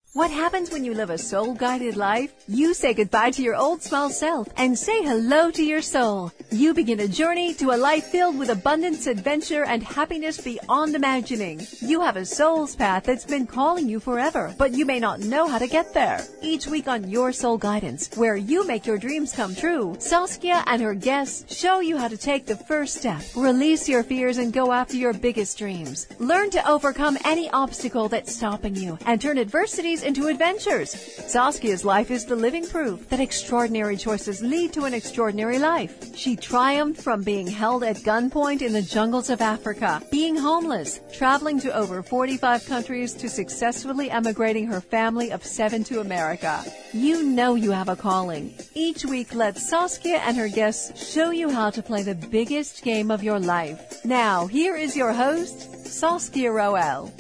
What happens when you live a soul-guided life? You say goodbye to your old small self and say hello to your soul. You begin a journey to a life filled with abundance, adventure, and happiness beyond imagining. You have a soul's path that's been calling you forever, but you may not know how to get there. Each week on Your Soul Guidance, where you make your dreams come true, Saskia and her guests show you how to take the first step. Release your fears and go after your biggest dreams. Learn to overcome any obstacle that's stopping you and turn adversities into adventures. Saskia's life is the living proof that extraordinary choices lead to an extraordinary life. She triumphed from being held at gunpoint in the jungles of Africa, being homeless, traveling to over 45 countries to successfully emigrating her family of 7 to America. You know you have a calling. Each week, let Saskia and her guests show you how to play the biggest game of your life. Now, here is your host, Saskia Roel.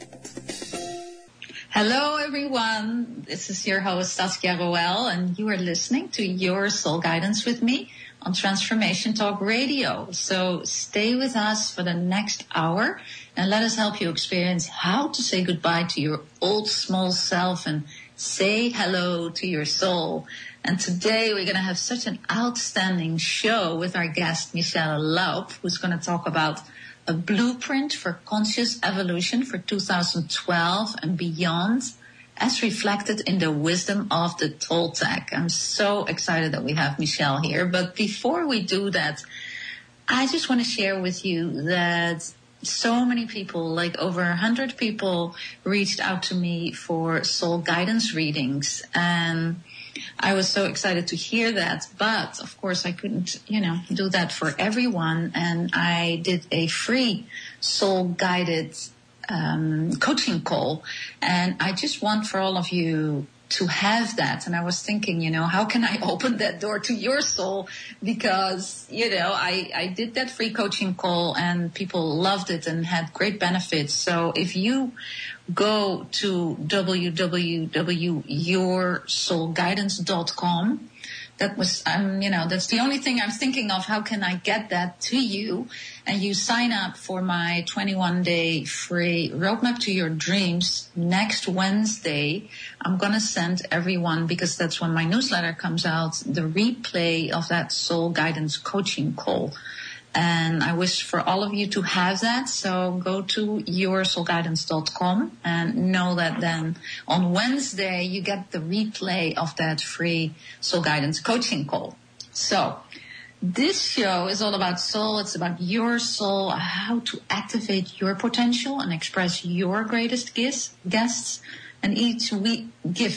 Hello, everyone. This is your host, Saskia Roel, and you are listening to Your Soul Guidance with me on Transformation Talk Radio. So stay with us for the next hour and let us help you experience how to say goodbye to your old small self and say hello to your soul. And today we're going to have such an outstanding show with our guest, Michelle Laub, who's going to talk about a blueprint for conscious evolution for 2012 and beyond, as reflected in the wisdom of the Toltec. I'm so excited that we have Michelle here. But before we do that, I just want to share with you that so many people, like over 100 people, reached out to me for soul guidance readings. And I was so excited to hear that, but of course I couldn't, do that for everyone. And I did a free soul-guided coaching call, and I just want for all of you to have that. And I was thinking, how can I open that door to your soul? Because, I did that free coaching call and people loved it and had great benefits. So if you go to www.yoursoulguidance.com, that's the only thing I'm thinking of. How can I get that to you? And you sign up for my 21-day free roadmap to your dreams next Wednesday. I'm going to send everyone, because that's when my newsletter comes out, the replay of that soul guidance coaching call. And I wish for all of you to have that. So go to yoursoulguidance.com and know that then on Wednesday you get the replay of that free soul guidance coaching call. So this show is all about soul. It's about your soul, how to activate your potential and express your greatest guests. And each week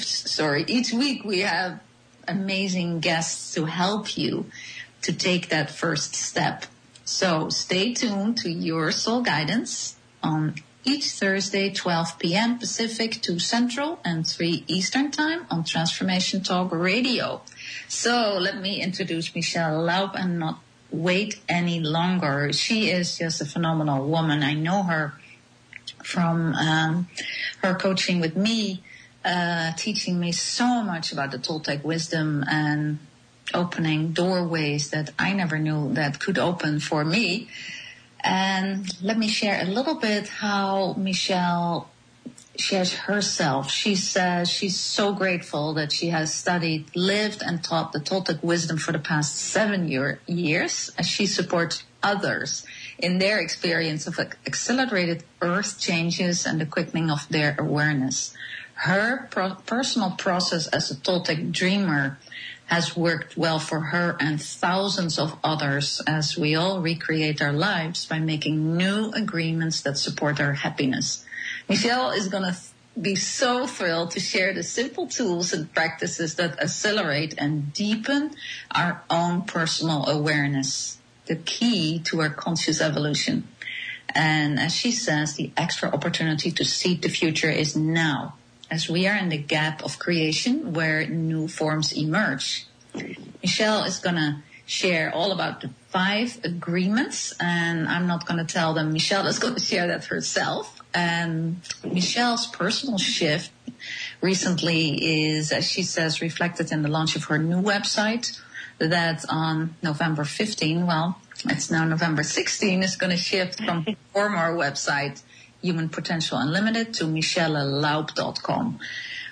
we have amazing guests to help you to take that first step. So stay tuned to Your Soul Guidance on each Thursday, 12 p.m. Pacific, 2 Central, and 3 Eastern Time on Transformation Talk Radio. So let me introduce Michelle Laub and not wait any longer. She is just a phenomenal woman. I know her from her coaching with me, teaching me so much about the Toltec wisdom and opening doorways that I never knew that could open for me. And let me share a little bit how Michelle shares herself. She says she's so grateful that she has studied, lived, and taught the Toltec wisdom for the past 7 years as she supports others in their experience of accelerated earth changes and the quickening of their awareness. Her personal process as a Toltec dreamer has worked well for her and thousands of others as we all recreate our lives by making new agreements that support our happiness. Michelle is going to be so thrilled to share the simple tools and practices that accelerate and deepen our own personal awareness, the key to our conscious evolution. And as she says, the extra opportunity to see the future is now, as we are in the gap of creation where new forms emerge. Michelle is going to share all about the 5 agreements, and I'm not going to tell them. Michelle is going to share that herself. And Michelle's personal shift recently is, as she says, reflected in the launch of her new website that on November 15, it's now November 16, is going to shift from her former website, Human Potential Unlimited, to michellelaub.com.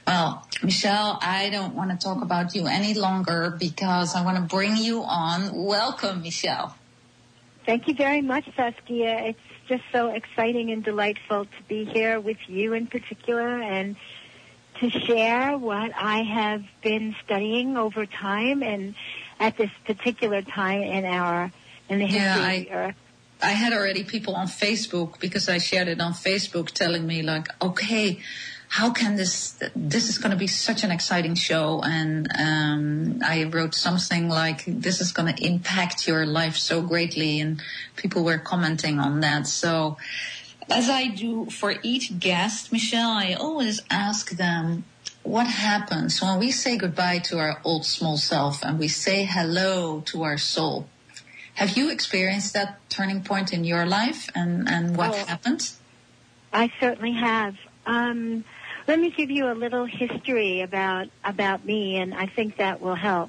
Well, Michelle, I don't want to talk about you any longer because I want to bring you on. Welcome, Michelle. Thank you very much, Saskia. It's just so exciting and delightful to be here with you in particular and to share what I have been studying over time and at this particular time in the history. I had already people on Facebook, because I shared it on Facebook, telling me like, okay, how can this is going to be such an exciting show. And I wrote something like, this is going to impact your life so greatly. And people were commenting on that. So as I do for each guest, Michelle, I always ask them, what happens when we say goodbye to our old small self and we say hello to our soul? Have you experienced that turning point in your life and what happened? I certainly have. Let me give you a little history about me, and I think that will help.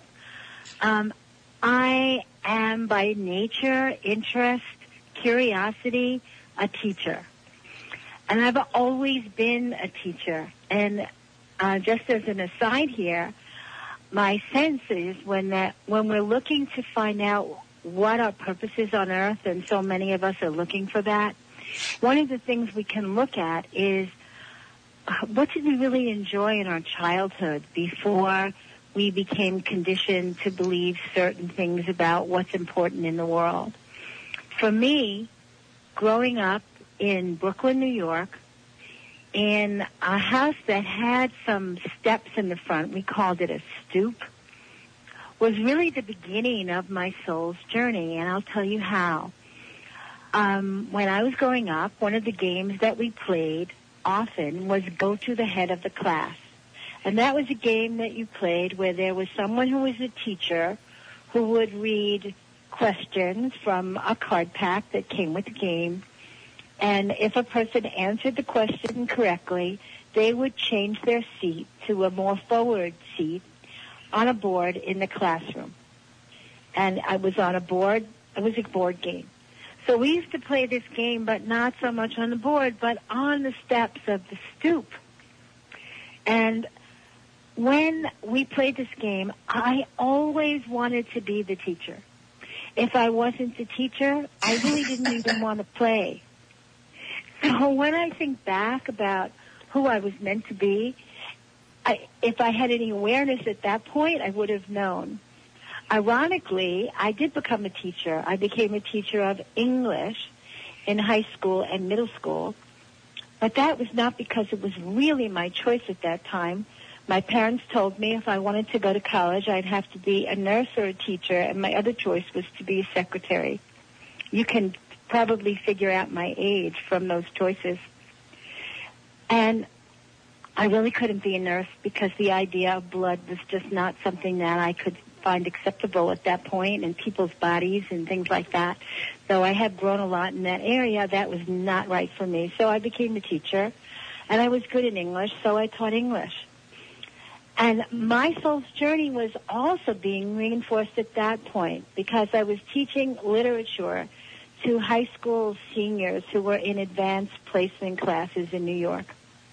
I am by nature, interest, curiosity, a teacher. And I've always been a teacher. And just as an aside here, my sense is when we're looking to find out what our purpose is on earth, and so many of us are looking for that, one of the things we can look at is what did we really enjoy in our childhood before we became conditioned to believe certain things about what's important in the world. For me, growing up in Brooklyn, New York, in a house that had some steps in the front, we called it a stoop, was really the beginning of my soul's journey, and I'll tell you how. When I was growing up, one of the games that we played often was go to the head of the class. And that was a game that you played where there was someone who was a teacher who would read questions from a card pack that came with the game. And if a person answered the question correctly, they would change their seat to a more forward seat on a board in the classroom. And I was on a board. It was a board game. So we used to play this game, but not so much on the board, but on the steps of the stoop. And when we played this game, I always wanted to be the teacher. If I wasn't the teacher, I really didn't even want to play. So when I think back about who I was meant to be, if I had any awareness at that point, I would have known. Ironically, I did become a teacher. I became a teacher of English in high school and middle school. But that was not because it was really my choice at that time. My parents told me if I wanted to go to college, I'd have to be a nurse or a teacher, and my other choice was to be a secretary. You can probably figure out my age from those choices. And I really couldn't be a nurse because the idea of blood was just not something that I could find acceptable at that point, and people's bodies and things like that. Though I had grown a lot in that area, that was not right for me. So I became a teacher, and I was good in English, so I taught English. And my soul's journey was also being reinforced at that point because I was teaching literature to high school seniors who were in advanced placement classes in New York.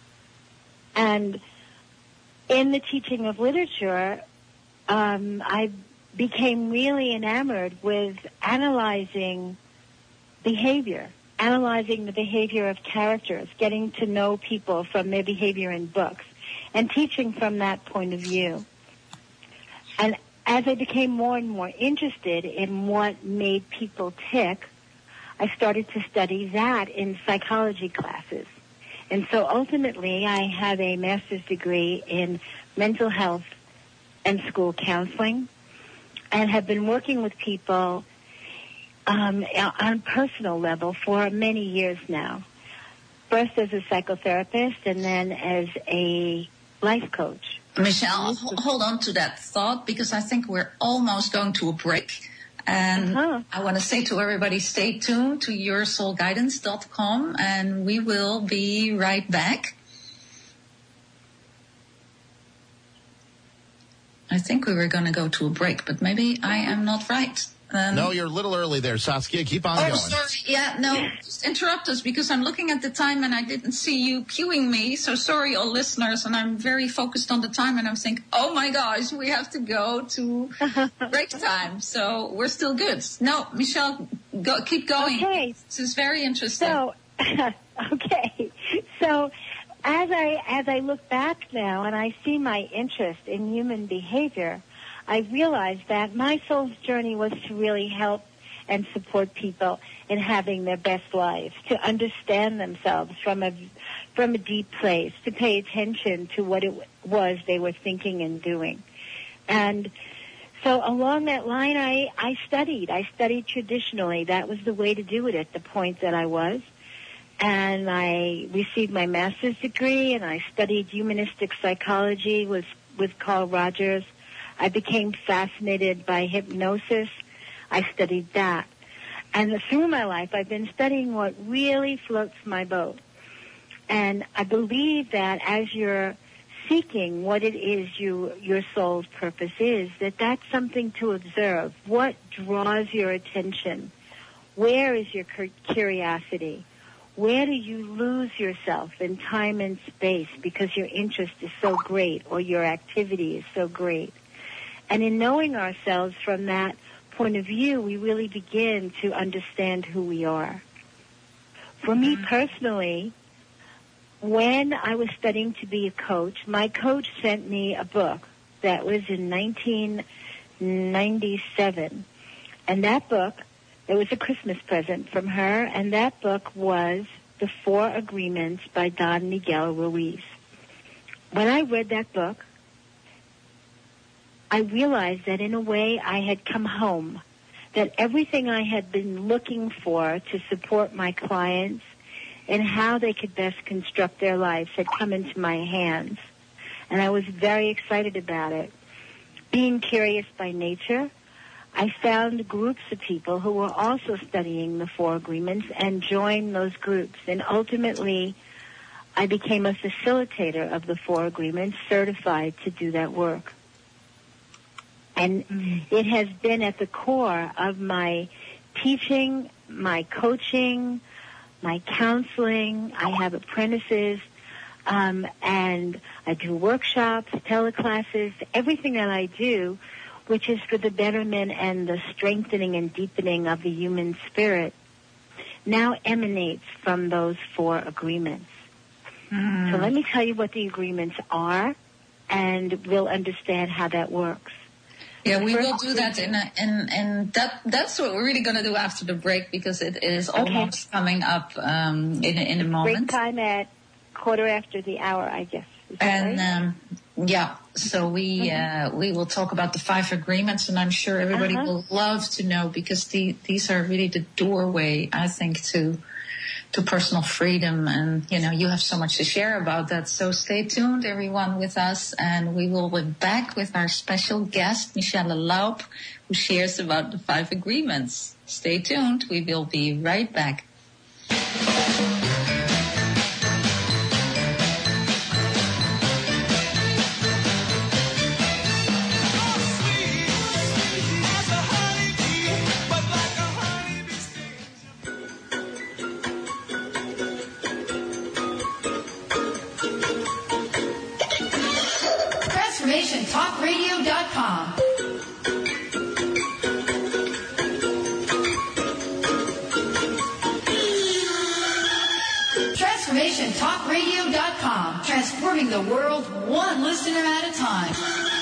And in the teaching of literature, I became really enamored with analyzing behavior, analyzing the behavior of characters, getting to know people from their behavior in books, and teaching from that point of view. And as I became more and more interested in what made people tick, I started to study that in psychology classes. And so ultimately, I have a master's degree in mental health and school counseling, and have been working with people on a personal level for many years now. First as a psychotherapist, and then as a life coach. Michelle, hold on to that thought, because I think we're almost going to a break. And I want to say to everybody, stay tuned to yoursoulguidance.com, and we will be right back. I think we were going to go to a break, but maybe I am not right. No, you're a little early there, Saskia. Keep on going. Oh, sorry. Yeah, no, just interrupt us because I'm looking at the time and I didn't see you cueing me. So sorry, all listeners. And I'm very focused on the time and I'm thinking, oh my gosh, we have to go to break time. So we're still good. No, Michelle, keep going. Okay. This is very interesting. So, okay. So as I look back now and I see my interest in human behavior, I realized that my soul's journey was to really help and support people in having their best lives, to understand themselves from a deep place, to pay attention to what it was they were thinking and doing. And so along that line, I studied. I studied traditionally. That was the way to do it at the point that I was. And I received my master's degree, and I studied humanistic psychology with Carl Rogers. I became fascinated by hypnosis. I studied that. And through my life, I've been studying what really floats my boat. And I believe that as you're seeking what it is your soul's purpose is, that's something to observe. What draws your attention? Where is your curiosity? Where do you lose yourself in time and space because your interest is so great or your activity is so great? And in knowing ourselves from that point of view, we really begin to understand who we are. For me personally, when I was studying to be a coach, my coach sent me a book that was in 1997. And that book, it was a Christmas present from her, and that book was The 4 Agreements by Don Miguel Ruiz. When I read that book, I realized that in a way I had come home, that everything I had been looking for to support my clients and how they could best construct their lives had come into my hands. And I was very excited about it. Being curious by nature, I found groups of people who were also studying the 4 agreements and joined those groups. And ultimately, I became a facilitator of the 4 agreements, certified to do that work. And it has been at the core of my teaching, my coaching, my counseling. I have apprentices, and I do workshops, teleclasses, everything that I do, which is for the betterment and the strengthening and deepening of the human spirit, now emanates from those 4 agreements. So let me tell you what the agreements are, and we'll understand how that works. Yeah, we will do that and that's what we're really going to do after the break because it is almost coming up in a moment. Break time at 1:15 I guess. And right? Yeah, so we will talk about the 5 agreements, and I'm sure everybody will love to know because these are really the doorway, I think, to personal freedom, and you have so much to share about that. So stay tuned, everyone, with us, and we will be back with our special guest, Michelle Laup, who shares about the 5 agreements. Stay tuned. We will be right back. TalkRadio.com. TransformationTalkRadio.com. Transforming the world one listener at a time.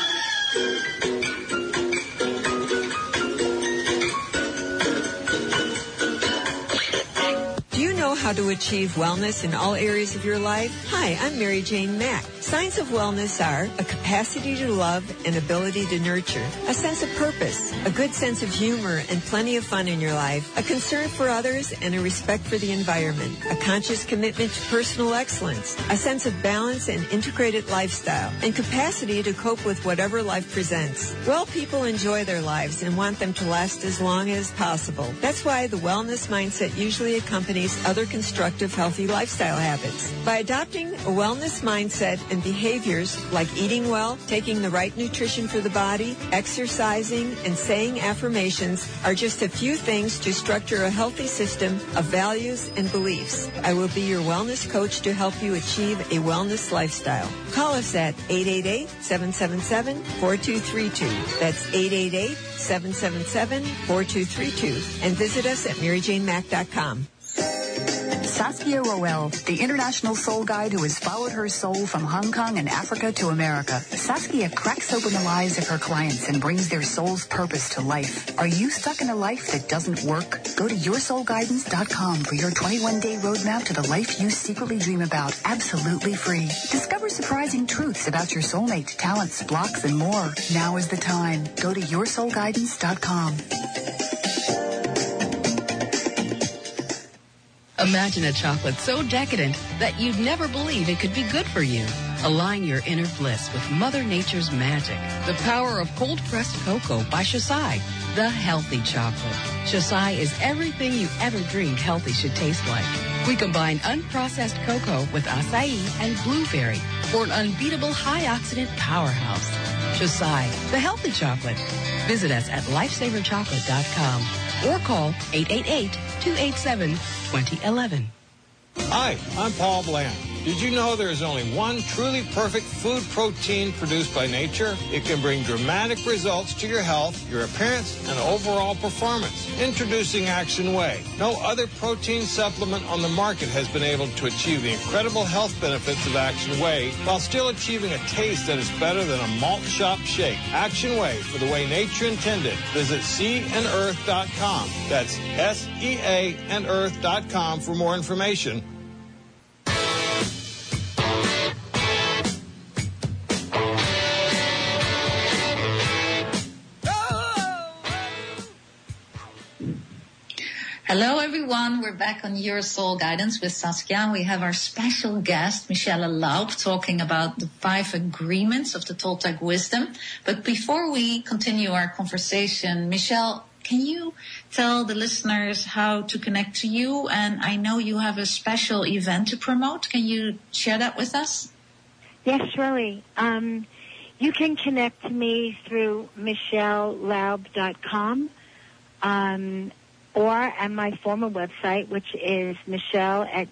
How to achieve wellness in all areas of your life? Hi, I'm Mary Jane Mack. Signs of wellness are a capacity to love and ability to nurture, a sense of purpose, a good sense of humor and plenty of fun in your life, a concern for others and a respect for the environment, a conscious commitment to personal excellence, a sense of balance and integrated lifestyle, and capacity to cope with whatever life presents. Well people enjoy their lives and want them to last as long as possible. That's why the wellness mindset usually accompanies other concerns constructive, healthy lifestyle habits. By adopting a wellness mindset and behaviors like eating well, taking the right nutrition for the body, exercising, and saying affirmations are just a few things to structure a healthy system of values and beliefs. I will be your wellness coach to help you achieve a wellness lifestyle. Call us at 888-777-4232. That's 888-777-4232. And visit us at MaryJaneMack.com. Saskia Roel, the international soul guide who has followed her soul from Hong Kong and Africa to America. Saskia cracks open the lives of her clients and brings their soul's purpose to life. Are you stuck in a life that doesn't work? Go to yoursoulguidance.com for your 21-day roadmap to the life you secretly dream about, absolutely free. Discover surprising truths about your soulmate, talents, blocks, and more. Now is the time. Go to yoursoulguidance.com. Imagine a chocolate so decadent that you'd never believe it could be good for you. Align your inner bliss with Mother Nature's magic. The power of cold-pressed cocoa by Shasai, the healthy chocolate. Shasai is everything you ever dreamed healthy should taste like. We combine unprocessed cocoa with acai and blueberry for an unbeatable high-oxidant powerhouse. Shasai, the healthy chocolate. Visit us at lifesaverchocolate.com or call 888-287-2011. Hi, I'm Paul Bland. Did you know there is only one truly perfect food protein produced by nature? It can bring dramatic results to your health, your appearance, and overall performance. Introducing Action Whey. No other protein supplement on the market has been able to achieve the incredible health benefits of Action Whey while still achieving a taste that is better than a malt shop shake. Action Whey, for the way nature intended. Visit seaandearth.com. That's SEA and earth.com for more information. Hello, everyone. We're back on Your Soul Guidance with Saskia. We have our special guest, Michelle Laub, talking about the 5 agreements of the Toltec wisdom. But before we continue our conversation, Michelle, can you tell the listeners how to connect to you? And I know you have a special event to promote. Can you share that with us? Yes, surely. You can connect to me through michellelaub.com. Or at my former website, which is Michelle at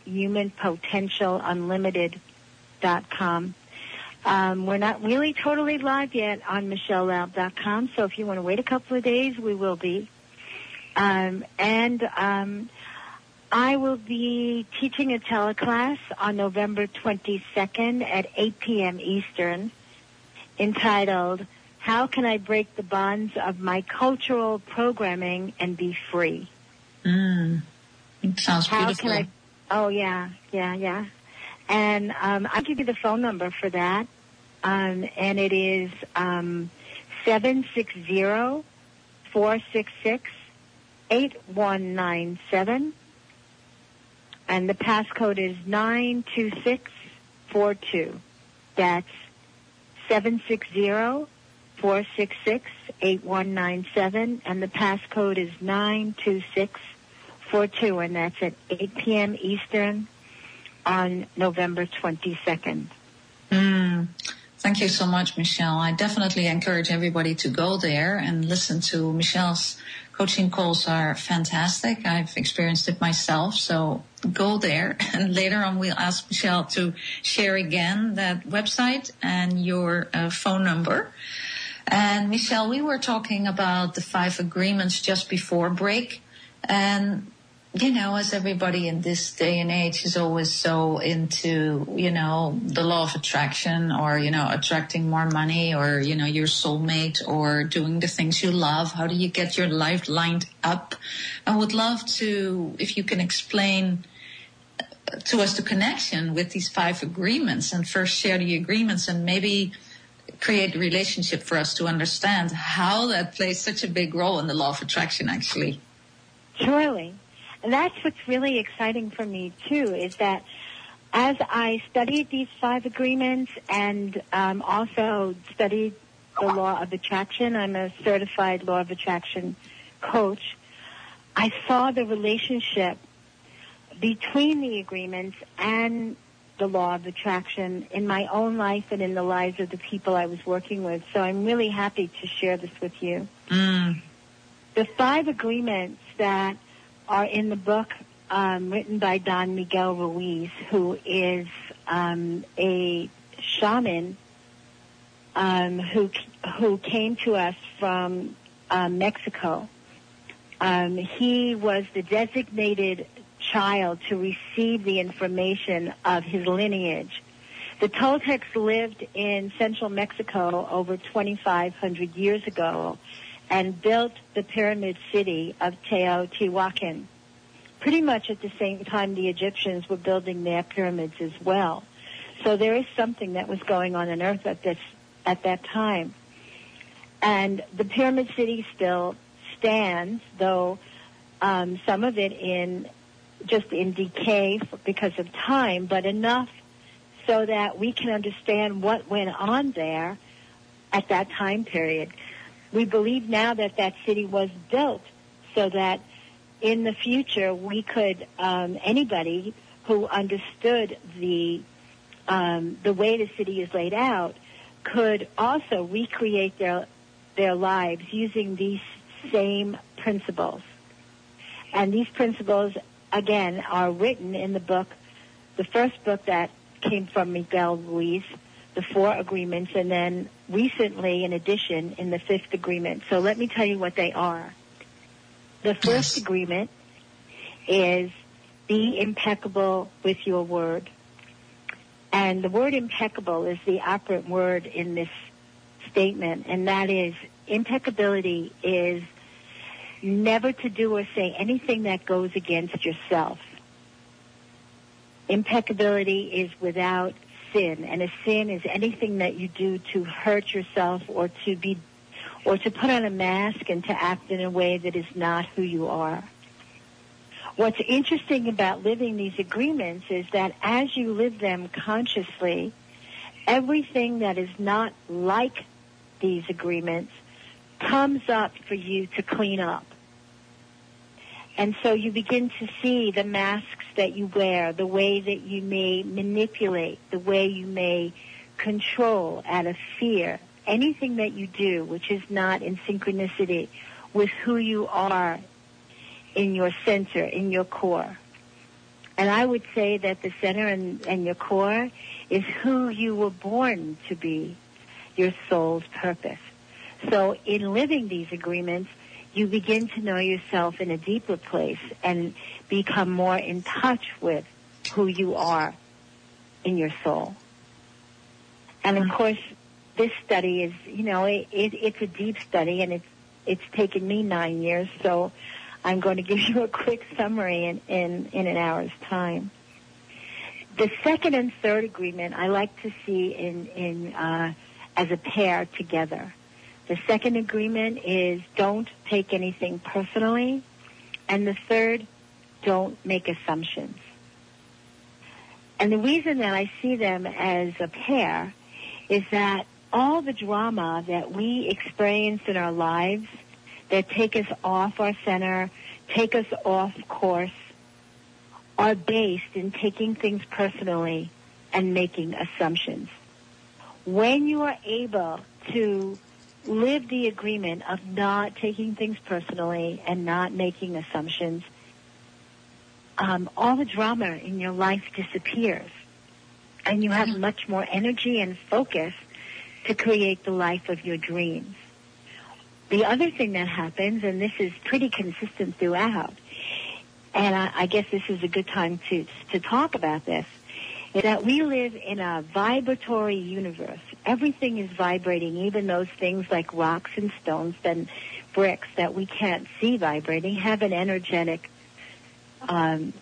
humanpotentialunlimited.com. We're not really totally live yet on michellelaub.com, so if you want to wait a couple of days, we will be. I will be teaching a teleclass on November 22nd at 8 p.m. Eastern, entitled, How Can I Break the Bonds of My Cultural Programming and Be Free? It sounds beautiful. Yeah. And I'll give you the phone number for that. And it is 760-466-8197. And the passcode is 92642. That's 760-466-8197, and the passcode is 92642, and that's at 8 p.m. Eastern on November 22nd. Thank you so much, Michelle. I definitely encourage everybody to go there and listen to Michelle's coaching calls are fantastic. I've experienced it myself, so go there. And later on, we'll ask Michelle to share again that website and your phone number. And Michelle, we were talking about the 5 agreements just before break. And, you know, as everybody in this day and age is always so into, you know, the law of attraction or, you know, attracting more money or, you know, your soulmate or doing the things you love. How do you get your life lined up? I would love to, if you can explain to us the connection with these 5 agreements, and first share the agreements and maybe create a relationship for us to understand how that plays such a big role in the law of attraction, actually. Surely. And that's what's really exciting for me, too, is that as I studied these 5 agreements and also studied the law of attraction, I'm a certified law of attraction coach, I saw the relationship between the agreements and the law of attraction in my own life and in the lives of the people I was working with. So I'm really happy to share this with you. The 5 agreements that are in the book written by Don Miguel Ruiz, who is a shaman who came to us from Mexico. He was the designated child to receive the information of his lineage. The Toltecs lived in central Mexico over 2,500 years ago and built the pyramid city of Teotihuacan. Pretty much at the same time the Egyptians were building their pyramids as well. So there is something that was going on Earth at that time. And the pyramid city still stands, though some of it in decay because of time, but enough so that we can understand what went on there at that time period. We believe now that that city was built so that in the future we could, anybody who understood the way the city is laid out could also recreate their lives using these same principles. And these principles, again, are written in the book, the first book that came from Miguel Ruiz, the 4 agreements, and then recently, in addition, in the 5th agreement. So let me tell you what they are. The first agreement is be impeccable with your word. And the word impeccable is the operant word in this statement, and that is impeccability is never to do or say anything that goes against yourself. Impeccability is without sin, and a sin is anything that you do to hurt yourself or to put on a mask and to act in a way that is not who you are. What's interesting about living these agreements is that as you live them consciously, everything that is not like these agreements comes up for you to clean up. And so you begin to see the masks that you wear, the way that you may manipulate, the way you may control out of fear, anything that you do which is not in synchronicity with who you are in your center, in your core. And I would say that the center and your core is who you were born to be, your soul's purpose. So in living these agreements, you begin to know yourself in a deeper place and become more in touch with who you are in your soul. And of course, this study is, it's a deep study, and it's taken me 9 years, so I'm going to give you a quick summary in an hour's time. The second and third agreement I like to see as a pair together. The second agreement is don't take anything personally, and the third, don't make assumptions. And the reason that I see them as a pair is that all the drama that we experience in our lives that take us off our center, take us off course, are based in taking things personally and making assumptions. When you are able to live the agreement of not taking things personally and not making assumptions, all the drama in your life disappears, and you have much more energy and focus to create the life of your dreams. The other thing that happens, and this is pretty consistent throughout, and I guess this is a good time to talk about this, is that we live in a vibratory universe. Everything is vibrating, even those things like rocks and stones and bricks that we can't see vibrating have an energetic, an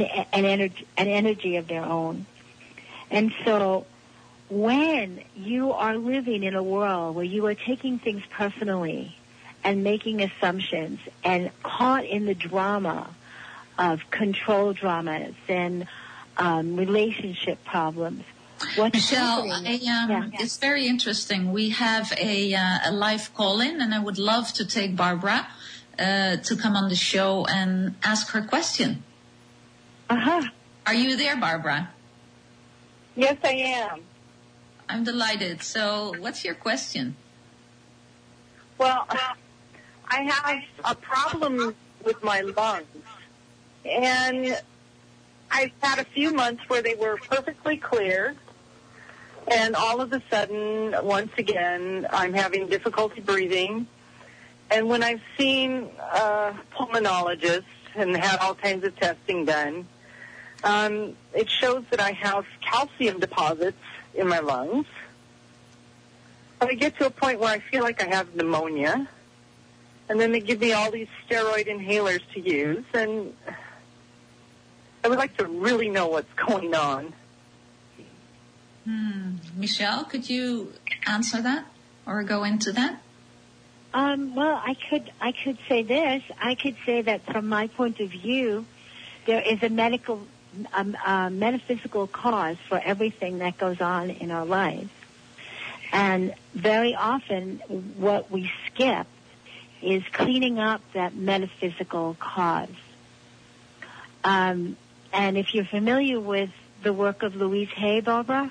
energy of their own. And so when you are living in a world where you are taking things personally and making assumptions and caught in the drama of control dramas and relationship problems. Michelle, it's very interesting. We have a live call-in, and I would love to take Barbara to come on the show and ask her question. Uh-huh. Are you there, Barbara? Yes, I am. I'm delighted. So what's your question? Well, I have a problem with my lungs. And I've had a few months where they were perfectly clear. And all of a sudden, once again, I'm having difficulty breathing. And when I've seen pulmonologists and had all kinds of testing done, it shows that I have calcium deposits in my lungs. But I get to a point where I feel like I have pneumonia. And then they give me all these steroid inhalers to use. And I would like to really know what's going on. Michelle, could you answer that or go into that? Well, I could say this. I could say that from my point of view, there is a metaphysical cause for everything that goes on in our lives. And very often what we skip is cleaning up that metaphysical cause. And if you're familiar with the work of Louise Hay, Barbara?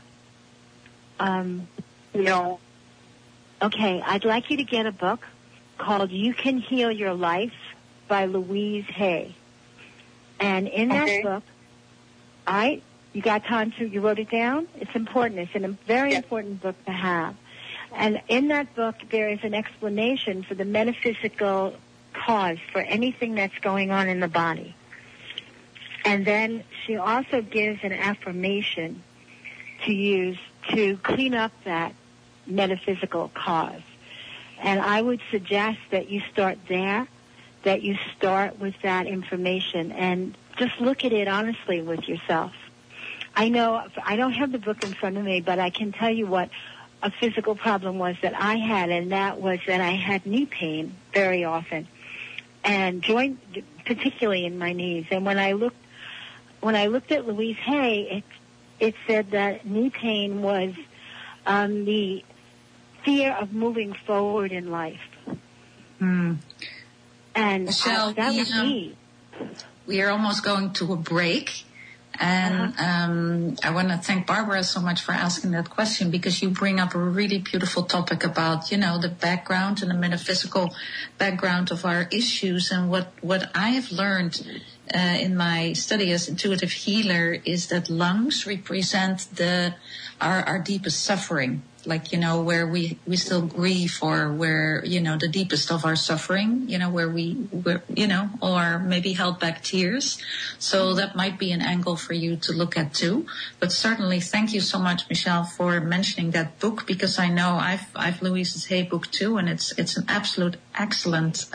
No. Okay, I'd like you to get a book called You Can Heal Your Life by Louise Hay. And in that book, you got time you wrote it down? It's important. It's a very important book to have. And in that book, there is an explanation for the metaphysical cause for anything that's going on in the body. And then she also gives an affirmation to use to clean up that metaphysical cause. And I would suggest that you start there, that you start with that information and just look at it honestly with yourself. I know I don't have the book in front of me, but I can tell you what a physical problem was that I had, and that was that I had knee pain very often, and joint, particularly in my knees. And when I looked at Louise Hay, it said that knee pain was the fear of moving forward in life. And Michelle, that was me. We are almost going to a break. And I want to thank Barbara so much for asking that question, because you bring up a really beautiful topic about, the background and the metaphysical background of our issues. And what I have learned in my study as intuitive healer is that lungs represent our deepest suffering. Like, where we still grieve, or where, the deepest of our suffering, where or maybe held back tears. So that might be an angle for you to look at too. But certainly thank you so much, Michelle, for mentioning that book, because I know I've Louise Hay book too, and it's an absolute excellent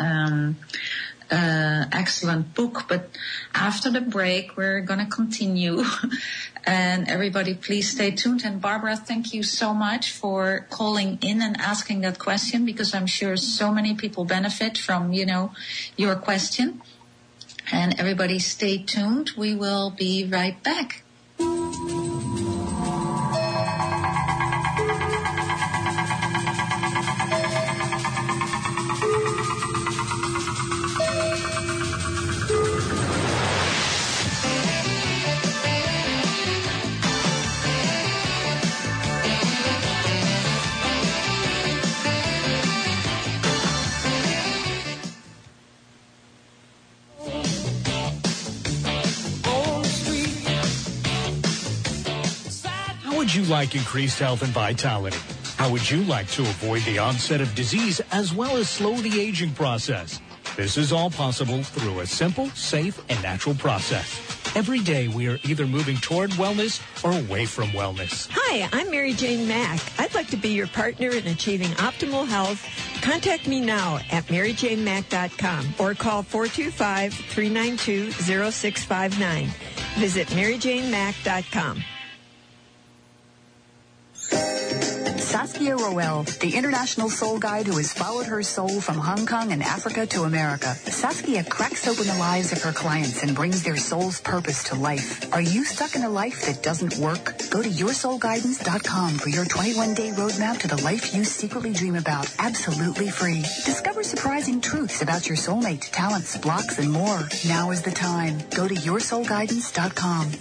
book. But after the break, we're going to continue. And everybody, please stay tuned. And Barbara, thank you so much for calling in and asking that question, because I'm sure so many people benefit from, your question. And everybody stay tuned. We will be right back. How would you like increased health and vitality? How would you like to avoid the onset of disease as well as slow the aging process? This is all possible through a simple, safe, and natural process. Every day we are either moving toward wellness or away from wellness. Hi, I'm Mary Jane Mack. I'd like to be your partner in achieving optimal health. Contact me now at maryjanemack.com or call 425-392-0659. Visit maryjanemack.com. Saskia Roel, the international soul guide who has followed her soul from Hong Kong and Africa to America. Saskia cracks open the lives of her clients and brings their soul's purpose to life. Are you stuck in a life that doesn't work? Go to yoursoulguidance.com for your 21-day roadmap to the life you secretly dream about, absolutely free. Discover surprising truths about your soulmate, talents, blocks, and more. Now is the time. Go to yoursoulguidance.com.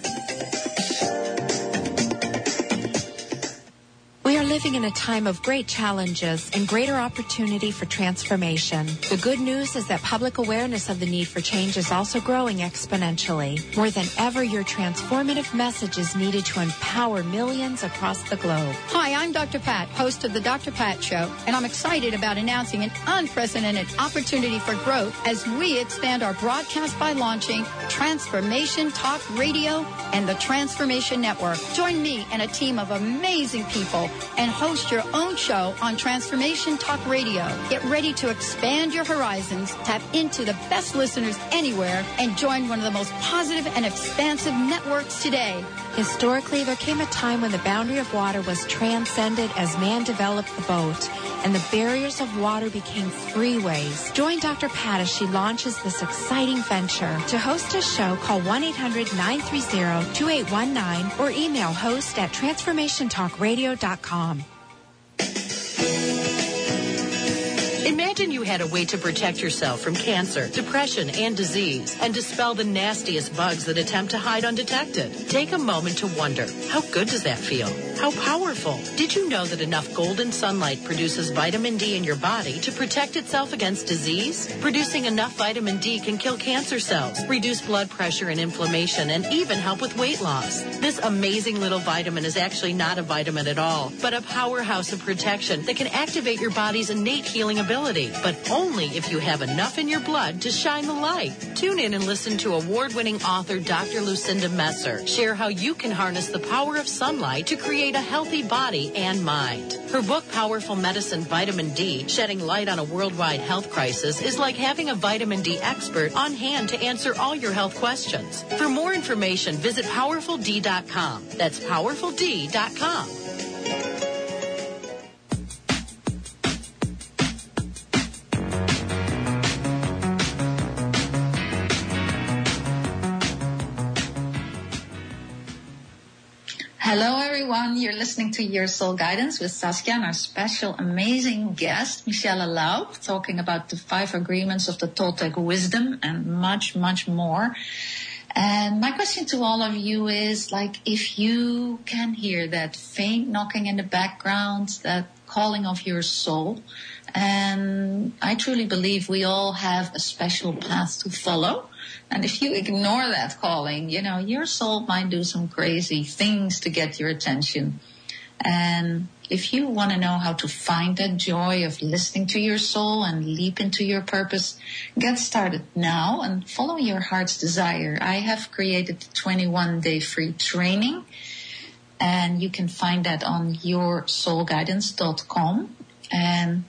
We are living in a time of great challenges and greater opportunity for transformation. The good news is that public awareness of the need for change is also growing exponentially. More than ever, your transformative message is needed to empower millions across the globe. Hi, I'm Dr. Pat, host of the Dr. Pat Show, and I'm excited about announcing an unprecedented opportunity for growth as we expand our broadcast by launching Transformation Talk Radio and the Transformation Network. Join me and a team of amazing people and host your own show on Transformation Talk Radio. Get ready to expand your horizons, tap into the best listeners anywhere, and join one of the most positive and expansive networks today. Historically, there came a time when the boundary of water was transcended as man developed the boat, and the barriers of water became freeways. Join Dr. Pat as she launches this exciting venture. To host a show, call 1-800-930-2819 or email host@transformationtalkradio.com. Imagine you had a way to protect yourself from cancer, depression, and disease, and dispel the nastiest bugs that attempt to hide undetected. Take a moment to wonder, how good does that feel? How powerful? Did you know that enough golden sunlight produces vitamin D in your body to protect itself against disease? Producing enough vitamin D can kill cancer cells, reduce blood pressure and inflammation, and even help with weight loss. This amazing little vitamin is actually not a vitamin at all, but a powerhouse of protection that can activate your body's innate healing ability, but only if you have enough in your blood to shine the light. Tune in and listen to award-winning author Dr. Lucinda Messer share how you can harness the power of sunlight to create a healthy body and mind. Her book, Powerful Medicine Vitamin D, Shedding Light on a Worldwide Health Crisis, is like having a vitamin D expert on hand to answer all your health questions. For more information, visit PowerfulD.com. That's PowerfulD.com. Hello, everyone. You're listening to Your Soul Guidance with Saskia and our special, amazing guest, Michelle Laub, talking about the 5 agreements of the Toltec wisdom and much, much more. And my question to all of you is, like, if you can hear that faint knocking in the background, that calling of your soul, and I truly believe we all have a special path to follow. And if you ignore that calling, you know, your soul might do some crazy things to get your attention. And if you want to know how to find that joy of listening to your soul and leap into your purpose, get started now and follow your heart's desire. I have created the 21-day free training, and you can find that on yoursoulguidance.com. And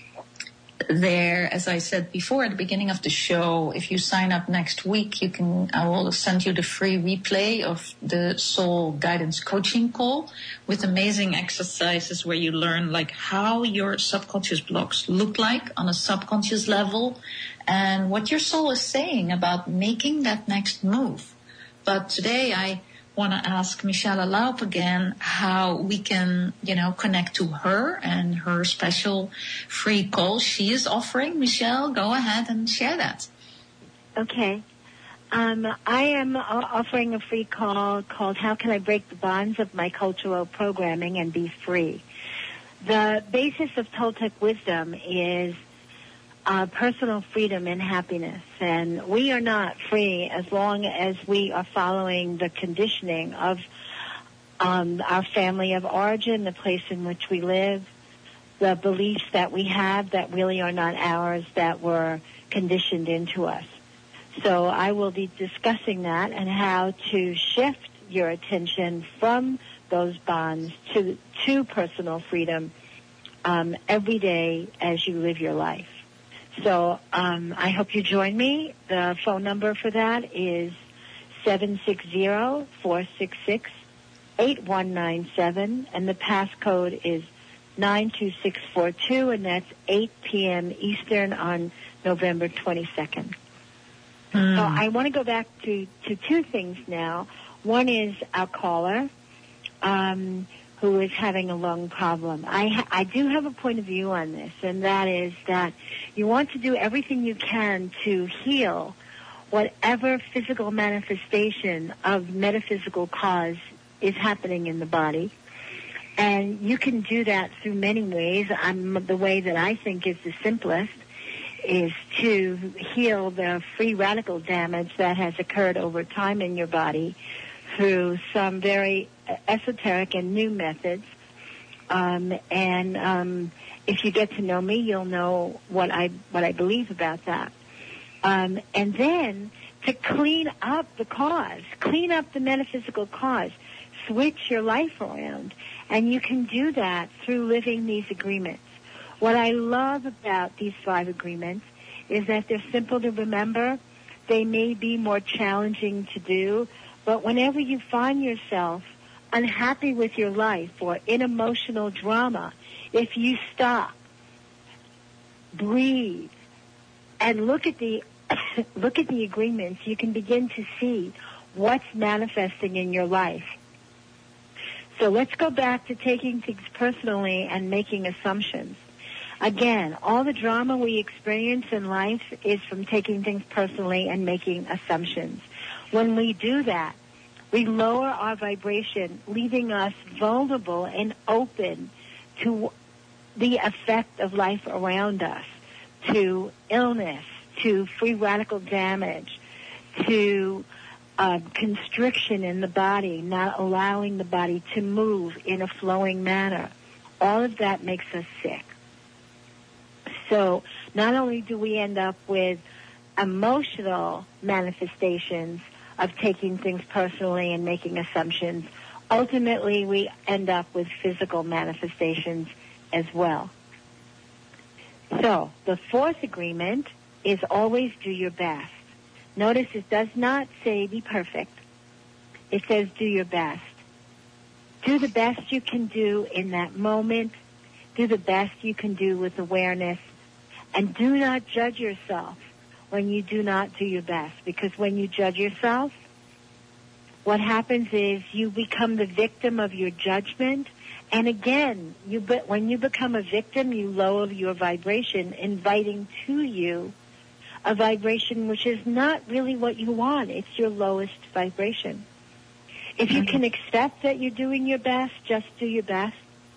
there, as I said before at the beginning of the show, if you sign up next week, I will send you the free replay of the Soul Guidance coaching call with amazing exercises where you learn like how your subconscious blocks look like on a subconscious level and what your soul is saying about making that next move. But today I want to ask Michelle Laub again how we can, connect to her and her special free call she is offering. Michelle, go ahead and share that. Okay. I am offering a free call called How Can I Break the Bonds of My Cultural Programming and Be Free? The basis of Toltec wisdom is personal freedom and happiness. And we are not free as long as we are following the conditioning of our family of origin, the place in which we live, the beliefs that we have that really are not ours, that were conditioned into us. So I will be discussing that and how to shift your attention from those bonds to personal freedom every day as you live your life. So I hope you join me. The phone number for that is 760-466-8197, and the passcode is 92642, and that's 8 p.m. Eastern on November 22nd. So I want to go back to two things now. One is our caller, who is having a lung problem. I do have a point of view on this, and that is that you want to do everything you can to heal whatever physical manifestation of metaphysical cause is happening in the body. And you can do that through many ways. The way that I think is the simplest is to heal the free radical damage that has occurred over time in your body through some very esoteric and new methods. If you get to know me, you'll know what I believe about that. And then to clean up the cause, clean up the metaphysical cause, switch your life around. And you can do that through living these agreements. What I love about these 5 agreements is that they're simple to remember. They may be more challenging to do, but whenever you find yourself unhappy with your life or in emotional drama, if you stop, breathe, and look at the agreements, you can begin to see what's manifesting in your life. So let's go back to taking things personally and making assumptions. Again, all the drama we experience in life is from taking things personally and making assumptions. When we do that, we lower our vibration, leaving us vulnerable and open to the effect of life around us, to illness, to free radical damage, to constriction in the body, not allowing the body to move in a flowing manner. All of that makes us sick. So not only do we end up with emotional manifestations of taking things personally and making assumptions, ultimately we end up with physical manifestations as well. So the 4th agreement is always do your best. Notice it does not say be perfect. It says do your best. Do the best you can do in that moment. Do the best you can do with awareness. And do not judge yourself when you do not do your best. Because when you judge yourself, what happens is you become the victim of your judgment. And again, when you become a victim, you lower your vibration, inviting to you a vibration which is not really what you want. It's your lowest vibration. If you can accept that you're doing your best, just do your best.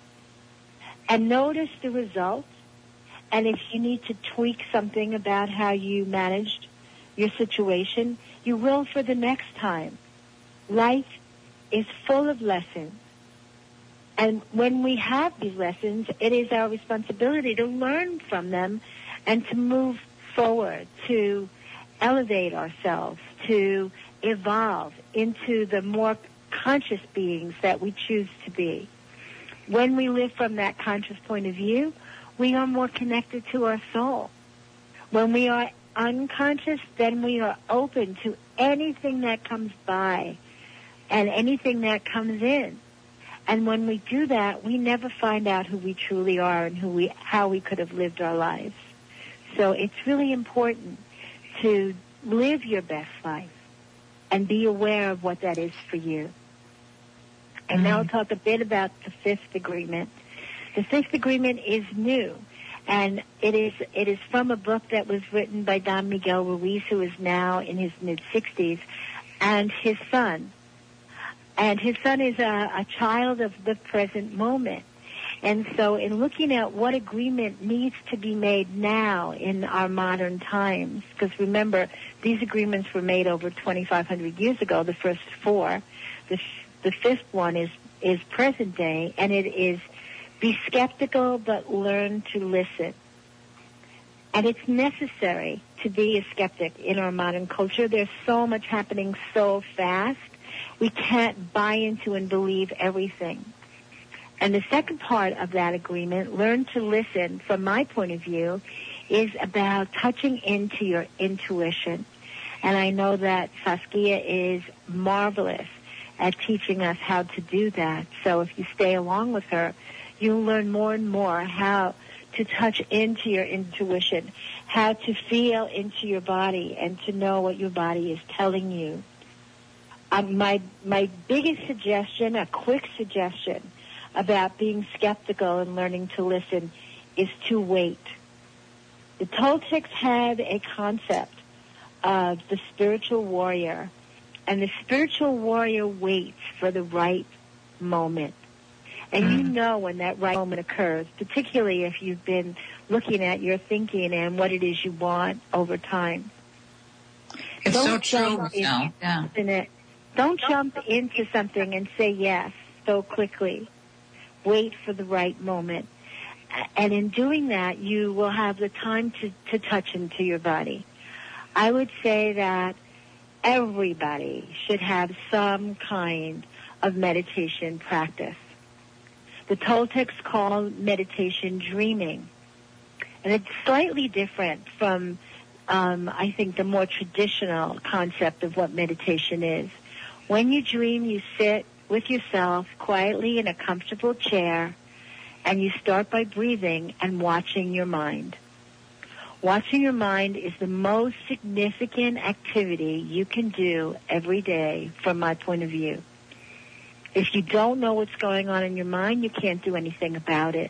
And notice the results. And if you need to tweak something about how you managed your situation, you will for the next time. Life is full of lessons. And when we have these lessons, it is our responsibility to learn from them and to move forward, to elevate ourselves, to evolve into the more conscious beings that we choose to be. When we live from that conscious point of view, we are more connected to our soul. When we are unconscious, then we are open to anything that comes by and anything that comes in. And when we do that, we never find out who we truly are and how we could have lived our lives. So it's really important to live your best life and be aware of what that is for you. And now I'll talk a bit about the 5th agreement. The 5th agreement is new, and it is from a book that was written by Don Miguel Ruiz, who is now in his mid-60s, and his son. And his son is a child of the present moment. And so in looking at what agreement needs to be made now in our modern times, because remember, these agreements were made over 2,500 years ago, the first 4. The 5th one is present day, and it is be skeptical but learn to listen. And it's necessary to be a skeptic in our modern culture. There's so much happening so fast. We can't buy into and believe everything. And the second part of that agreement, learn to listen, from my point of view, is about touching into your intuition. And I know that Saskia is marvelous at teaching us how to do that. So if you stay along with her, you'll learn more and more how to touch into your intuition, how to feel into your body and to know what your body is telling you. My biggest suggestion, a quick suggestion about being skeptical and learning to listen is to wait. The Toltecs had a concept of the spiritual warrior, and the spiritual warrior waits for the right moment. And you know when that right moment occurs, particularly if you've been looking at your thinking and what it is you want over time. It's so true, Michelle. Yeah. Don't jump into something and say yes so quickly. Wait for the right moment. And in doing that, you will have the time to touch into your body. I would say that everybody should have some kind of meditation practice. The Toltecs call meditation dreaming. And it's slightly different from, I think, the more traditional concept of what meditation is. When you dream, you sit with yourself quietly in a comfortable chair, and you start by breathing and watching your mind. Watching your mind is the most significant activity you can do every day from my point of view. If you don't know what's going on in your mind, you can't do anything about it.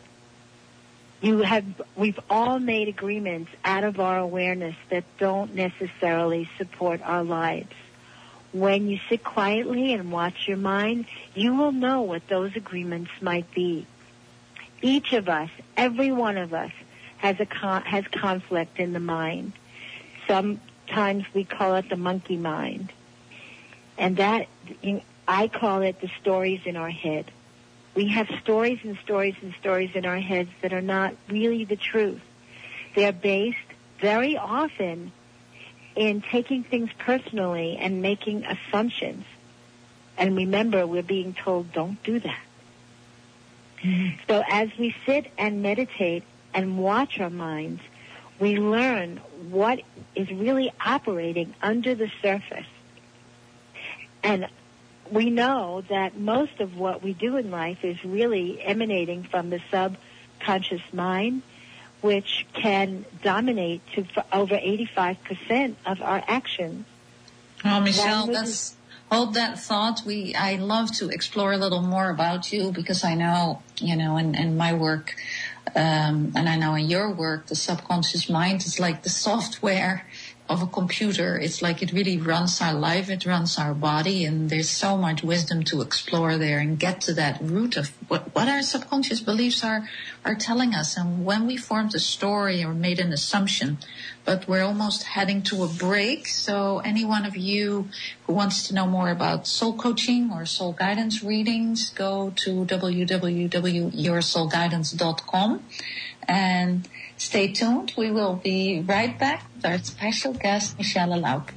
We've all made agreements out of our awareness that don't necessarily support our lives. When you sit quietly and watch your mind, you will know what those agreements might be. Each of us, every one of us, has conflict in the mind. Sometimes we call it the monkey mind. And that, I call it the stories in our head. We have stories and stories and stories in our heads that are not really the truth. They're based very often in taking things personally and making assumptions. And remember, we're being told, don't do that. Mm-hmm. So as we sit and meditate and watch our minds, we learn what is really operating under the surface. And we know that most of what we do in life is really emanating from the subconscious mind, which can dominate for over 85% of our actions. Oh, Michelle, hold that thought. I love to explore a little more about you because I know, in my work, and I know in your work, the subconscious mind is like the software of a computer. It's like it really runs our life, it runs our body, and there's so much wisdom to explore there and get to that root of what our subconscious beliefs are telling us. And when we formed a story or made an assumption, but we're almost heading to a break. So any one of you who wants to know more about soul coaching or soul guidance readings, go to www.yoursoulguidance.com and stay tuned. We will be right back with our special guest, Michelle Alauk.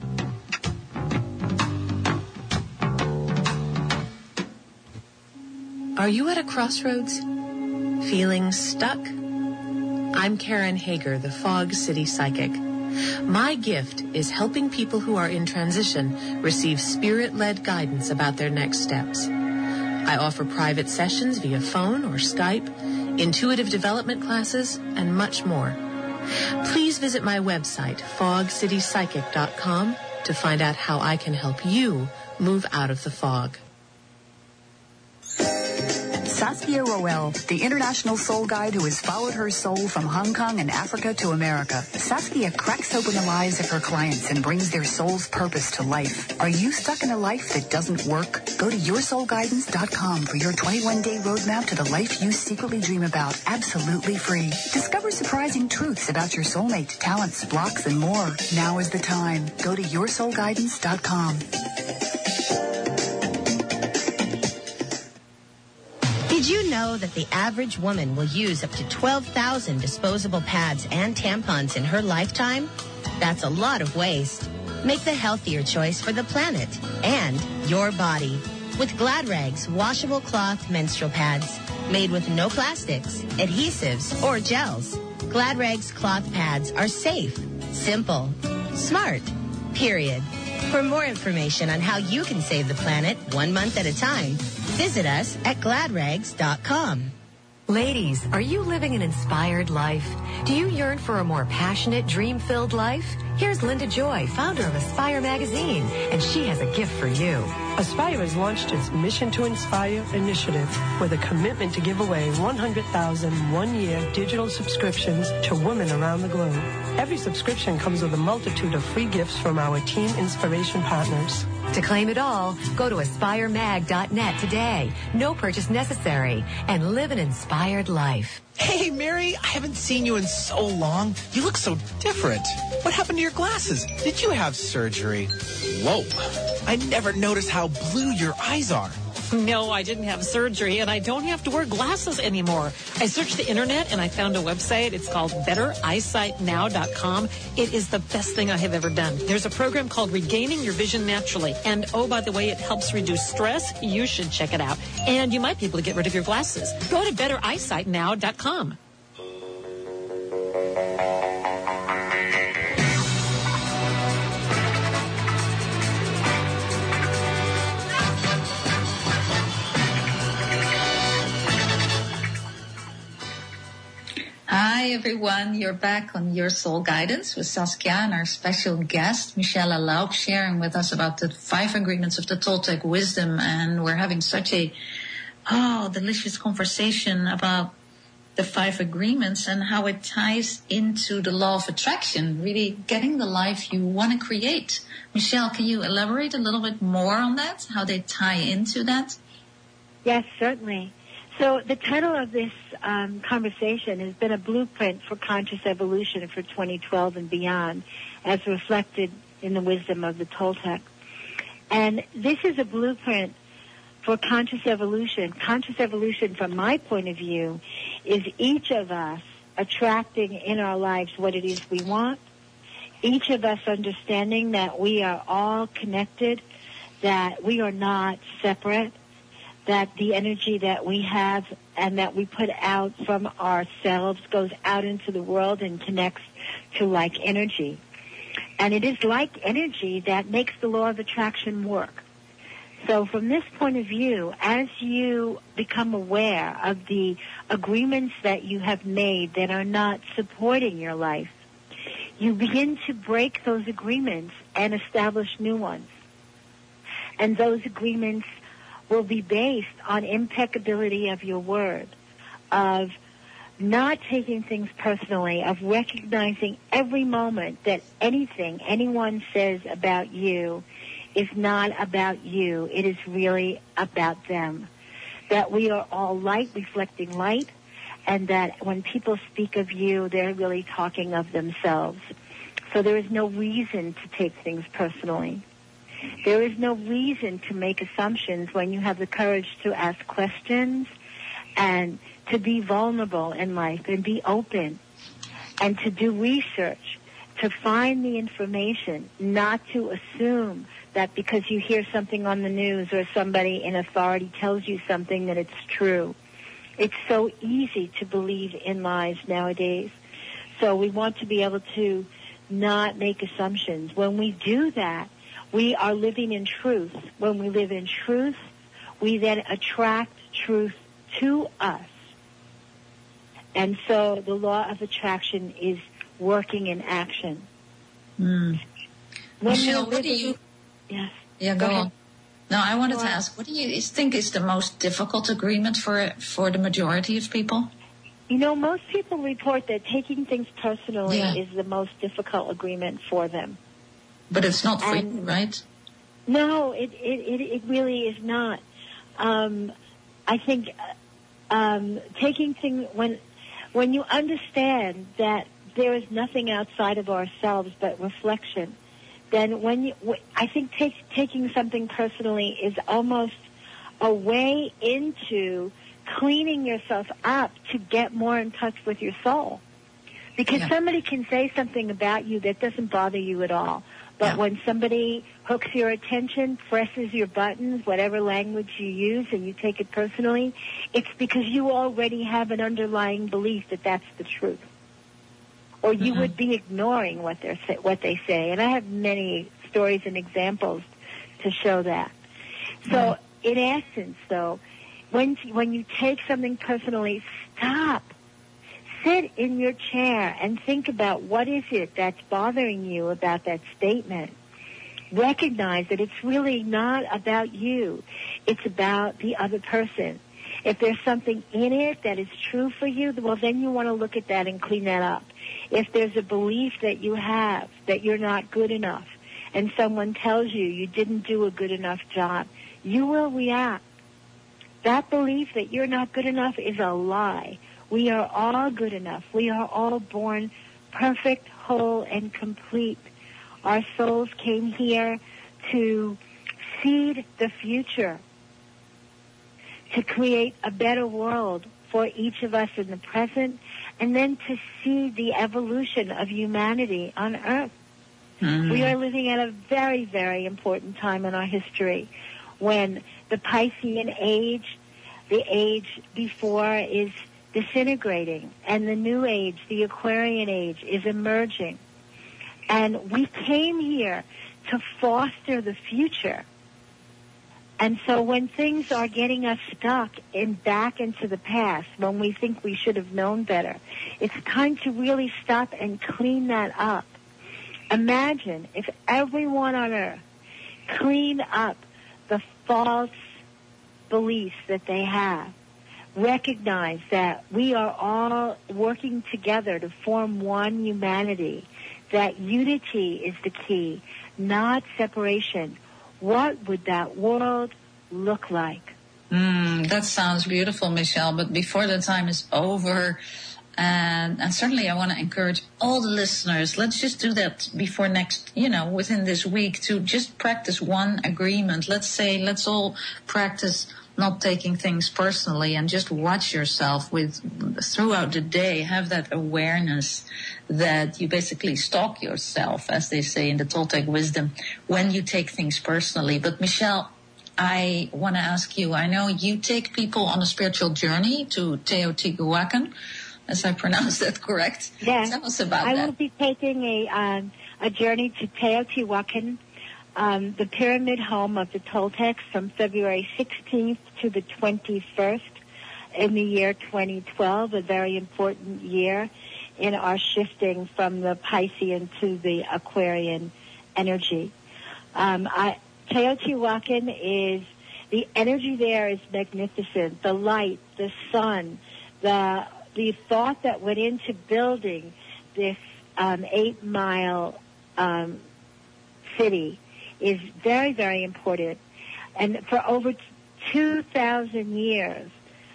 Are you at a crossroads? Feeling stuck? I'm Karen Hager, the Fog City Psychic. My gift is helping people who are in transition receive spirit-led guidance about their next steps. I offer private sessions via phone or Skype, intuitive development classes, and much more. Please visit my website, fogcitypsychic.com, to find out how I can help you move out of the fog. Saskia Roel, the international soul guide who has followed her soul from Hong Kong and Africa to America. Saskia cracks open the lives of her clients and brings their soul's purpose to life. Are you stuck in a life that doesn't work? Go to yoursoulguidance.com for your 21-day roadmap to the life you secretly dream about, absolutely free. Discover surprising truths about your soulmate, talents, blocks, and more. Now is the time. Go to yoursoulguidance.com. Did you know that the average woman will use up to 12,000 disposable pads and tampons in her lifetime? That's a lot of waste. Make the healthier choice for the planet and your body with Glad Rags washable cloth menstrual pads made with no plastics, adhesives, or gels. Glad Rags cloth pads are safe, simple, smart, period. For more information on how you can save the planet 1 month at a time, visit us at gladrags.com. Ladies, are you living an inspired life? Do you yearn for a more passionate, dream-filled life? Here's Linda Joy, founder of Aspire Magazine, and she has a gift for you. Aspire has launched its Mission to Inspire initiative with a commitment to give away 100,000 one-year digital subscriptions to women around the globe. Every subscription comes with a multitude of free gifts from our team inspiration partners. To claim it all, go to aspiremag.net today. No purchase necessary, and live an inspired life. Hey, Mary, I haven't seen you in so long. You look so different. What happened to your glasses? Did you have surgery? Whoa, I never noticed how blue your eyes are. No, I didn't have surgery, and I don't have to wear glasses anymore. I searched the internet, and I found a website. It's called BetterEyesightNow.com. It is the best thing I have ever done. There's a program called Regaining Your Vision Naturally. And, oh, by the way, it helps reduce stress. You should check it out. And you might be able to get rid of your glasses. Go to BetterEyesightNow.com. Hi, everyone. You're back on Your Soul Guidance with Saskia and our special guest, Michelle Laub, sharing with us about the 5 agreements of the Toltec wisdom. And we're having such a delicious conversation about the 5 agreements and how it ties into the law of attraction, really getting the life you want to create. Michelle, can you elaborate a little bit more on that, how they tie into that? Yes, certainly. So the title of this conversation has been a blueprint for conscious evolution for 2012 and beyond, as reflected in the wisdom of the Toltec. And this is a blueprint for conscious evolution. Conscious evolution, from my point of view, is each of us attracting in our lives what it is we want, each of us understanding that we are all connected, that we are not separate, that the energy that we have and that we put out from ourselves goes out into the world and connects to like energy. And it is like energy that makes the law of attraction work. So from this point of view, as you become aware of the agreements that you have made that are not supporting your life, you begin to break those agreements and establish new ones. And those agreements will be based on impeccability of your word, of not taking things personally, of recognizing every moment that anything anyone says about you is not about you. It is really about them. That we are all light reflecting light, and that when people speak of you, they're really talking of themselves. So there is no reason to take things personally. There is no reason to make assumptions when you have the courage to ask questions and to be vulnerable in life and be open and to do research, to find the information, not to assume that because you hear something on the news or somebody in authority tells you something that it's true. It's so easy to believe in lies nowadays. So we want to be able to not make assumptions. When we do that, we are living in truth. When we live in truth, we then attract truth to us. And so the law of attraction is working in action. Michelle, what do you... Yes. Yeah, go on. No, I wanted to ask, what do you think is the most difficult agreement for the majority of people? You know, most people report that taking things personally is the most difficult agreement for them. But it's not free, right? No, it really is not. I think taking things when you understand that there is nothing outside of ourselves but reflection, then I think taking something personally is almost a way into cleaning yourself up to get more in touch with your soul. Because somebody can say something about you that doesn't bother you at all. But when somebody hooks your attention, presses your buttons, whatever language you use, and you take it personally, it's because you already have an underlying belief that that's the truth. Or you would be ignoring what they say. And I have many stories and examples to show that. So in essence, though, when you take something personally, stop. Sit in your chair and think about what is it that's bothering you about that statement. Recognize that it's really not about you. It's about the other person. If there's something in it that is true for you, well, then you want to look at that and clean that up. If there's a belief that you have that you're not good enough and someone tells you you didn't do a good enough job, you will react. That belief that you're not good enough is a lie. We are all good enough. We are all born perfect, whole, and complete. Our souls came here to seed the future, to create a better world for each of us in the present, and then to see the evolution of humanity on Earth. Mm-hmm. We are living at a very, very important time in our history when the Piscean age, the age before, is disintegrating, and the new age, the Aquarian age, is emerging. And we came here to foster the future. And so when things are getting us stuck back into the past, when we think we should have known better, it's time to really stop and clean that up. Imagine if everyone on Earth cleaned up the false beliefs that they have. Recognize that we are all working together to form one humanity, that unity is the key, not separation. What would that world look like? That sounds beautiful, Michelle, but before the time is over, and certainly I want to encourage all the listeners, let's just do that before next, within this week, to just practice one agreement. Let's all practice not taking things personally, and just watch yourself throughout the day. Have that awareness that you basically stalk yourself, as they say in the Toltec wisdom, when you take things personally. But Michelle, I want to ask you, I know you take people on a spiritual journey to Teotihuacan, as I pronounce that correct. Yes. Tell us about that. I will be taking a journey to Teotihuacan, the pyramid home of the Toltecs, from February 16th to the 21st in the year 2012, a very important year in our shifting from the Piscean to the Aquarian energy. Teotihuacan is, the energy there is magnificent. The light, the sun, the thought that went into building this 8-mile city is very, very important. And for over 2,000 years,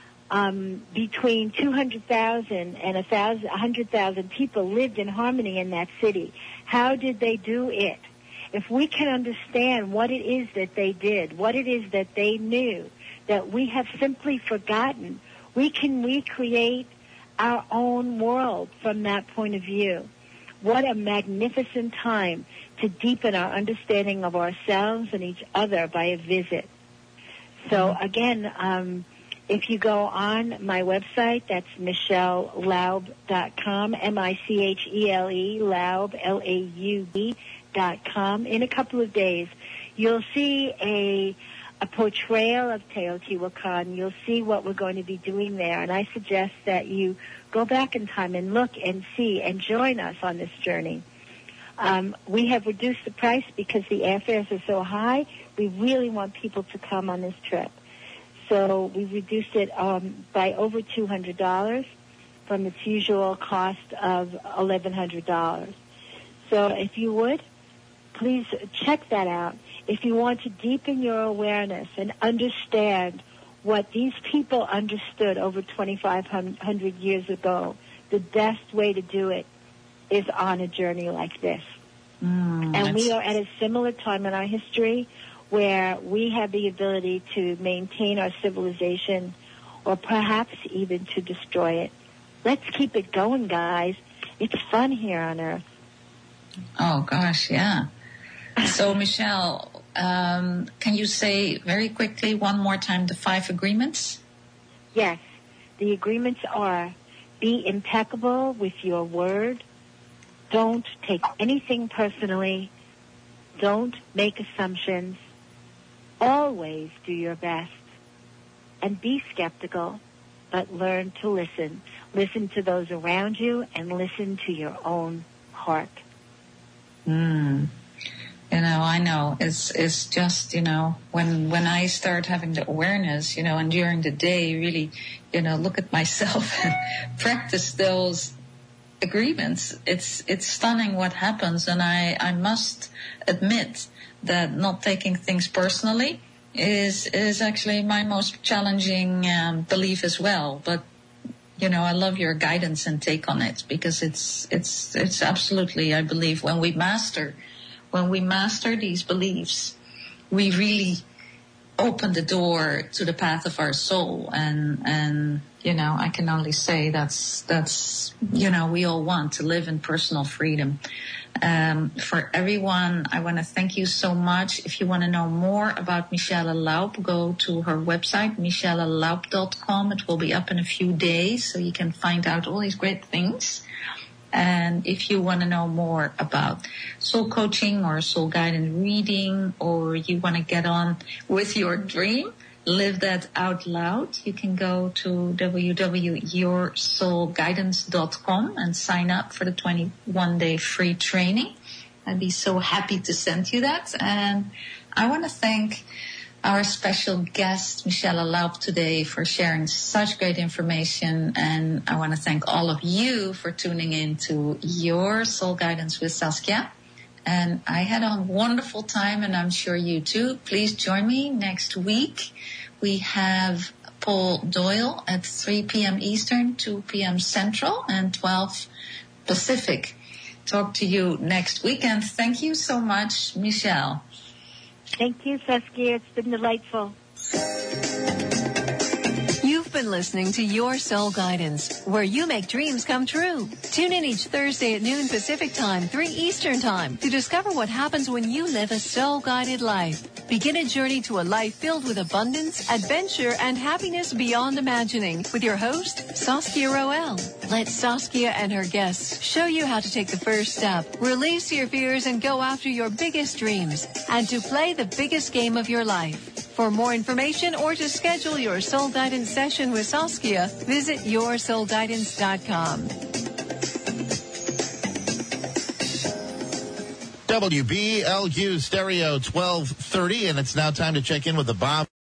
between 200,000 and 100,000 people lived in harmony in that city. How did they do it? If we can understand what it is that they did, what it is that they knew, that we have simply forgotten, we can recreate our own world from that point of view. What a magnificent time to deepen our understanding of ourselves and each other by a visit. So again, if you go on my website, that's michellelaub.com, M-I-C-H-E-L-E, Laub, L-A-U-B.com. In a couple of days, you'll see a portrayal of Teotihuacan. You'll see what we're going to be doing there. And I suggest that you go back in time and look and see and join us on this journey. We have reduced the price because the airfares are so high. We really want people to come on this trip. So we reduced it by over $200 from its usual cost of $1,100. So if you would, please check that out. If you want to deepen your awareness and understand what these people understood over 2,500 years ago, the best way to do it is on a journey like this. And we are at a similar time in our history where we have the ability to maintain our civilization or perhaps even to destroy it. Let's keep it going, guys. It's fun here on Earth. Oh, gosh, yeah. So, Michelle, can you say very quickly one more time the 5 agreements? Yes. The agreements are: be impeccable with your word. Don't take anything personally. Don't make assumptions. Always do your best. and be skeptical, but learn to listen. Listen to those around you and listen to your own heart. I know it's just, when I start having the awareness, and during the day really, look at myself and practice those agreements. It's stunning what happens. And I must admit that not taking things personally is actually my most challenging belief as well. But I love your guidance and take on it, because it's absolutely, I believe, when we master these beliefs, we really open the door to the path of our soul. And I can only say that's we all want to live in personal freedom. For everyone, I want to thank you so much. If you want to know more about Michelle Laub, go to her website, michellalaup.com. It will be up in a few days, so you can find out all these great things. And if you want to know more about soul coaching or soul guidance reading, or you want to get on with your dream, live that out loud, you can go to www.yoursoulguidance.com and sign up for the 21-day free training. I'd be so happy to send you that. And I want to thank our special guest, Michelle Laub, today for sharing such great information. And I want to thank all of you for tuning in to Your Soul Guidance with Saskia. And I had a wonderful time, and I'm sure you too. Please join me next week. We have Paul Doyle at 3 p.m. Eastern, 2 p.m. Central, and 12 Pacific. Talk to you next week, and thank you so much, Michelle. Thank you, Saskia. It's been delightful. You've been listening to Your Soul Guidance, where you make dreams come true. Tune in each Thursday at noon Pacific Time, 3 Eastern Time, to discover what happens when you live a soul-guided life. Begin a journey to a life filled with abundance, adventure, and happiness beyond imagining with your host, Saskia Roel. Let Saskia and her guests show you how to take the first step, release your fears, and go after your biggest dreams, and to play the biggest game of your life. For more information or to schedule your soul guidance session with Saskia, visit yoursoulguidance.com. WBLU Stereo 1230, and it's now time to check in with the Bob